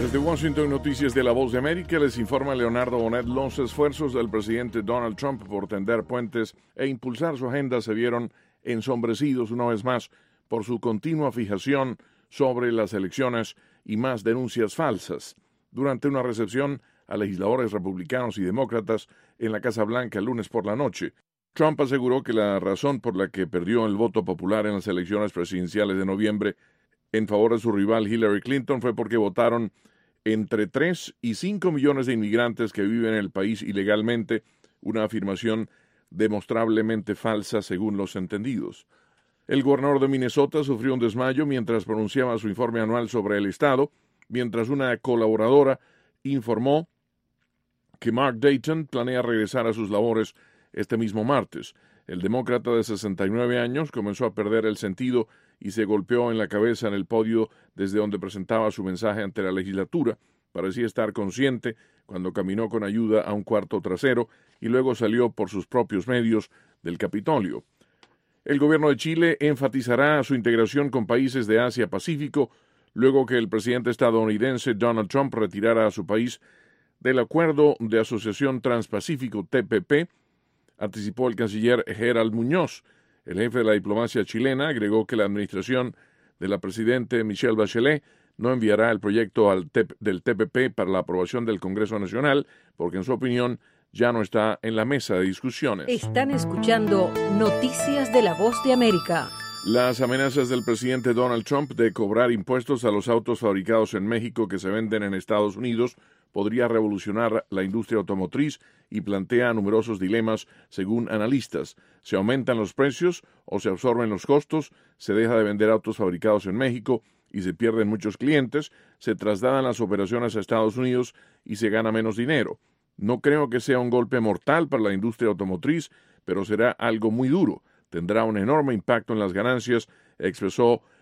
Desde Washington, Noticias de la Voz de América, les informa Leonardo Bonet. Los esfuerzos del presidente Donald Trump por tender puentes e impulsar su agenda se vieron ensombrecidos una vez más por su continua fijación sobre las elecciones y más denuncias falsas. Durante una recepción a legisladores republicanos y demócratas en la Casa Blanca el lunes por la noche, Trump aseguró que la razón por la que perdió el voto popular en las elecciones presidenciales de noviembre en favor de su rival Hillary Clinton fue porque votaron entre 3 y 5 millones de inmigrantes que viven en el país ilegalmente, una afirmación demostrablemente falsa según los entendidos. El gobernador de Minnesota sufrió un desmayo mientras pronunciaba su informe anual sobre el estado, mientras una colaboradora informó que Mark Dayton planea regresar a sus labores este mismo martes. El demócrata de 69 años comenzó a perder el sentido y se golpeó en la cabeza en el podio desde donde presentaba su mensaje ante la legislatura. Parecía estar consciente cuando caminó con ayuda a un cuarto trasero y luego salió por sus propios medios del Capitolio. El gobierno de Chile enfatizará su integración con países de Asia-Pacífico luego que el presidente estadounidense Donald Trump retirara a su país del Acuerdo de Asociación Transpacífico TPP, anticipó el canciller Gerald Muñoz. El jefe de la diplomacia chilena agregó que la administración de la presidenta Michelle Bachelet no enviará el proyecto del TPP para la aprobación del Congreso Nacional porque, en su opinión, ya no está en la mesa de discusiones. Están escuchando Noticias de la Voz de América. Las amenazas del presidente Donald Trump de cobrar impuestos a los autos fabricados en México que se venden en Estados Unidos podría revolucionar la industria automotriz y plantea numerosos dilemas según analistas. ¿Se aumentan los precios o se absorben los costos? ¿Se deja de vender autos fabricados en México y se pierden muchos clientes? ¿Se trasladan las operaciones a Estados Unidos y se gana menos dinero? No creo que sea un golpe mortal para la industria automotriz, pero será algo muy duro. Tendrá un enorme impacto en las ganancias, expresó